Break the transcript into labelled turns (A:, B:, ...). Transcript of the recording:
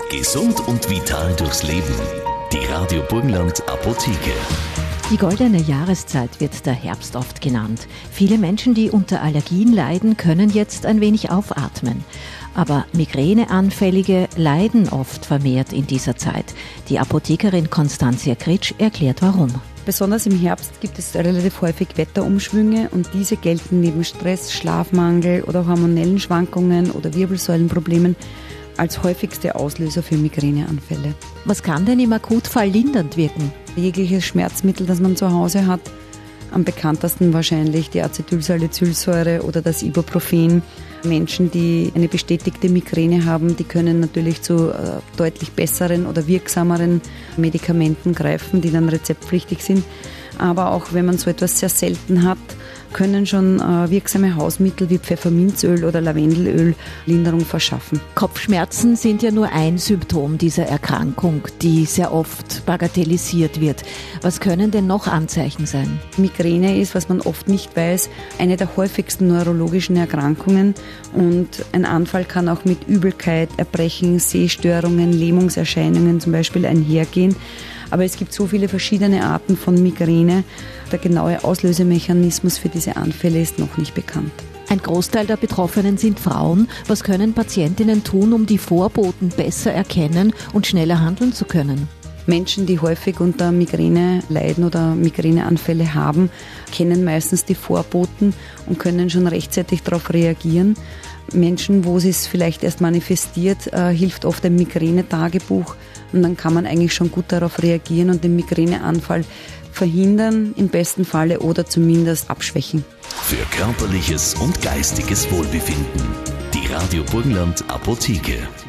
A: Gesund und vital durchs Leben. Die Radio Burgenland Apotheke.
B: Die goldene Jahreszeit wird der Herbst oft genannt. Viele Menschen, die unter Allergien leiden, können jetzt ein wenig aufatmen. Aber Migräneanfällige leiden oft vermehrt in dieser Zeit. Die Apothekerin Constantia Kritsch erklärt warum.
C: Besonders im Herbst gibt es relativ häufig Wetterumschwünge und diese gelten neben Stress, Schlafmangel oder hormonellen Schwankungen oder Wirbelsäulenproblemen als häufigste Auslöser für Migräneanfälle.
B: Was kann denn im Akutfall lindernd wirken?
C: Jegliches Schmerzmittel, das man zu Hause hat, am bekanntesten wahrscheinlich die Acetylsalicylsäure oder das Ibuprofen. Menschen, die eine bestätigte Migräne haben, die können natürlich zu deutlich besseren oder wirksameren Medikamenten greifen, die dann rezeptpflichtig sind. Aber auch wenn man so etwas sehr selten hat, können schon wirksame Hausmittel wie Pfefferminzöl oder Lavendelöl Linderung verschaffen.
B: Kopfschmerzen sind ja nur ein Symptom dieser Erkrankung, die sehr oft bagatellisiert wird. Was können denn noch Anzeichen sein?
C: Migräne ist, was man oft nicht weiß, eine der häufigsten neurologischen Erkrankungen und ein Anfall kann auch mit Übelkeit, Erbrechen, Sehstörungen, Lähmungserscheinungen zum Beispiel einhergehen. Aber es gibt so viele verschiedene Arten von Migräne. Der genaue Auslösemechanismus für diese Anfälle ist noch nicht bekannt.
B: Ein Großteil der Betroffenen sind Frauen. Was können Patientinnen tun, um die Vorboten besser erkennen und schneller handeln zu können?
C: Menschen, die häufig unter Migräne leiden oder Migräneanfälle haben, kennen meistens die Vorboten und können schon rechtzeitig darauf reagieren. Menschen, wo es vielleicht erst manifestiert, hilft oft ein Migränetagebuch und dann kann man eigentlich schon gut darauf reagieren und den Migräneanfall verhindern, im besten Falle oder zumindest abschwächen.
A: Für körperliches und geistiges Wohlbefinden. Die Radio Burgenland Apotheke.